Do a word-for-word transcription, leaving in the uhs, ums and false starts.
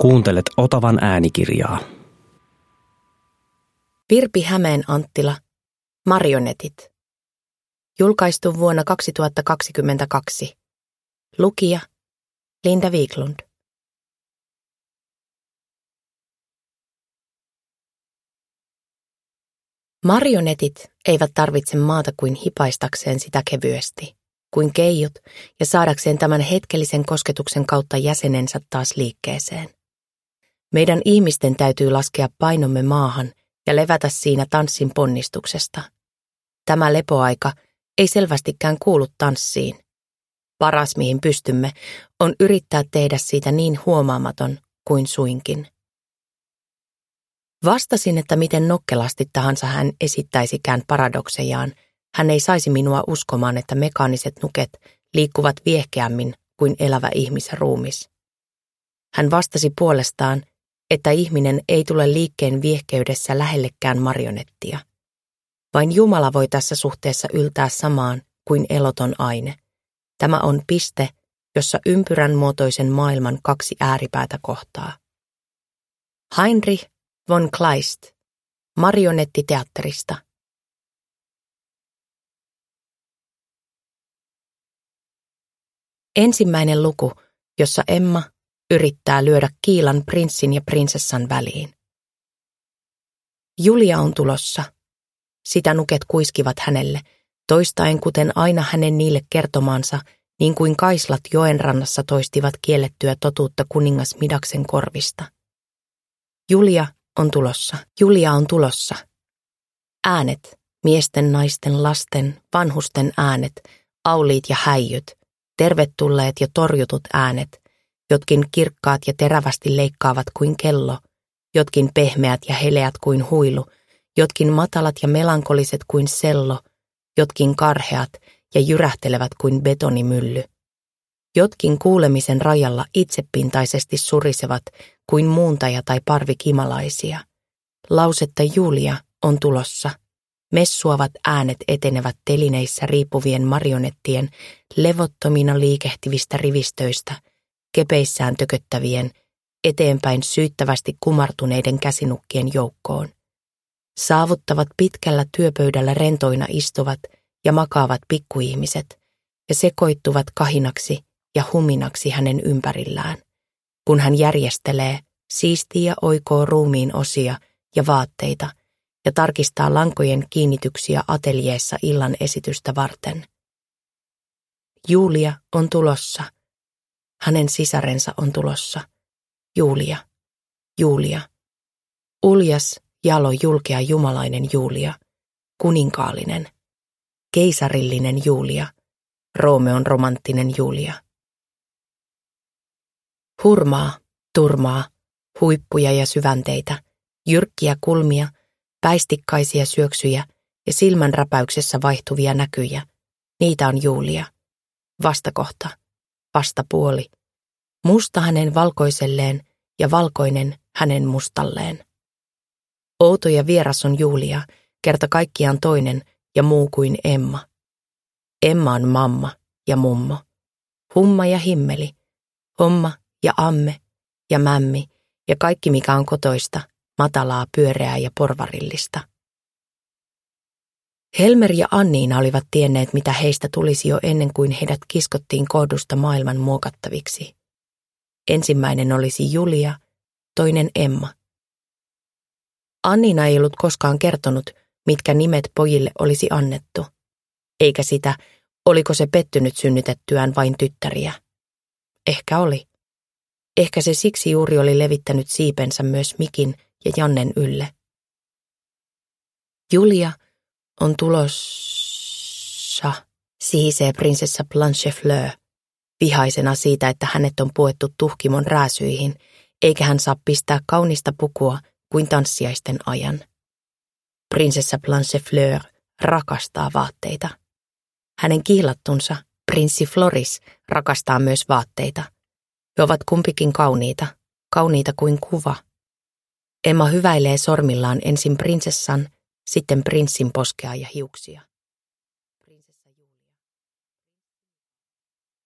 Kuuntelet Otavan äänikirjaa. Virpi Hämeen Anttila, Marionetit. Julkaistu vuonna kaksituhattakaksikymmentäkaksi. Lukija Linda Wiklund. Marionetit eivät tarvitse maata kuin hipaistakseen sitä kevyesti, kuin keijut ja saadakseen tämän hetkellisen kosketuksen kautta jäsenensä taas liikkeeseen. Meidän ihmisten täytyy laskea painomme maahan ja levätä siinä tanssin ponnistuksesta. Tämä lepoaika ei selvästikään kuulu tanssiin. Paras, mihin pystymme, on yrittää tehdä siitä niin huomaamaton kuin suinkin. Vastasin, että miten nokkelasti tahansa hän esittäisikään paradoksejaan, hän ei saisi minua uskomaan, että mekaaniset nuket liikkuvat viehkeämmin kuin elävä ihmisruumis. Hän vastasi puolestaan, että ihminen ei tule liikkeen viehkeydessä lähellekään marionettia. Vain Jumala voi tässä suhteessa yltää samaan kuin eloton aine. Tämä on piste, jossa ympyrän muotoisen maailman kaksi ääripäätä kohtaa. Heinrich von Kleist, marionettiteatterista. Ensimmäinen luku, jossa Emma yrittää lyödä kiilan prinssin ja prinsessan väliin. Julia on tulossa. Sitä nuket kuiskivat hänelle, toistaen kuten aina hänen niille kertomansa, niin kuin kaislat joen rannassa toistivat kiellettyä totuutta kuningas Midaksen korvista. Julia on tulossa, Julia on tulossa. Äänet, miesten, naisten, lasten, vanhusten äänet, auliit ja häijyt, tervetulleet ja torjutut äänet, jotkin kirkkaat ja terävästi leikkaavat kuin kello, jotkin pehmeät ja heleät kuin huilu, jotkin matalat ja melankoliset kuin sello, jotkin karheat ja jyrähtelevät kuin betonimylly. Jotkin kuulemisen rajalla itsepintaisesti surisevat kuin muuntaja tai parvikimalaisia. Lausetta Julia on tulossa. Messuavat äänet etenevät telineissä riippuvien marionettien levottomina liikehtivistä rivistöistä, kepeissään tököttävien, eteenpäin syyttävästi kumartuneiden käsinukkien joukkoon. Saavuttavat pitkällä työpöydällä rentoina istuvat ja makaavat pikkuihmiset ja sekoittuvat kahinaksi ja huminaksi hänen ympärillään, kun hän järjestelee, siistii ja oikoo ruumiin osia ja vaatteita ja tarkistaa lankojen kiinnityksiä ateljeessa illan esitystä varten. Julia on tulossa. Hänen sisarensa on tulossa. Julia, Julia. Uljas, jalo, julkea jumalainen Julia. Kuninkaallinen. Keisarillinen Julia. Roomeon romanttinen Julia. Hurmaa, turmaa, huippuja ja syvänteitä, jyrkkiä kulmia, päistikkaisia syöksyjä ja silmänräpäyksessä vaihtuvia näkyjä. Niitä on Julia. Vastakohta, vastapuoli. Musta hänen valkoiselleen ja valkoinen hänen mustalleen. Outo ja vieras on Julia, kerta kaikkiaan toinen ja muu kuin Emma. Emma on mamma ja mummo. Humma ja himmeli. Homma ja amme ja mämmi ja kaikki mikä on kotoista, matalaa, pyöreää ja porvarillista. Helmer ja Anniina olivat tienneet, mitä heistä tulisi jo ennen kuin heidät kiskottiin kohdusta maailman muokattaviksi. Ensimmäinen olisi Julia, toinen Emma. Anniina ei ollut koskaan kertonut, mitkä nimet pojille olisi annettu, eikä sitä, oliko se pettynyt synnytettyään vain tyttäriä. Ehkä oli. Ehkä se siksi juuri oli levittänyt siipensä myös Mikin ja Jannen ylle. Julia on tulossa, sihisee prinsessa Blanchefleur, vihaisena siitä, että hänet on puettu tuhkimon rääsyihin, eikä hän saa pistää kaunista pukua kuin tanssiaisten ajan. Prinsessa Blanchefleur rakastaa vaatteita. Hänen kihlattunsa, prinssi Floris, rakastaa myös vaatteita. He ovat kumpikin kauniita, kauniita kuin kuva. Emma hyväilee sormillaan ensin prinsessan, sitten prinssin poskea ja hiuksia.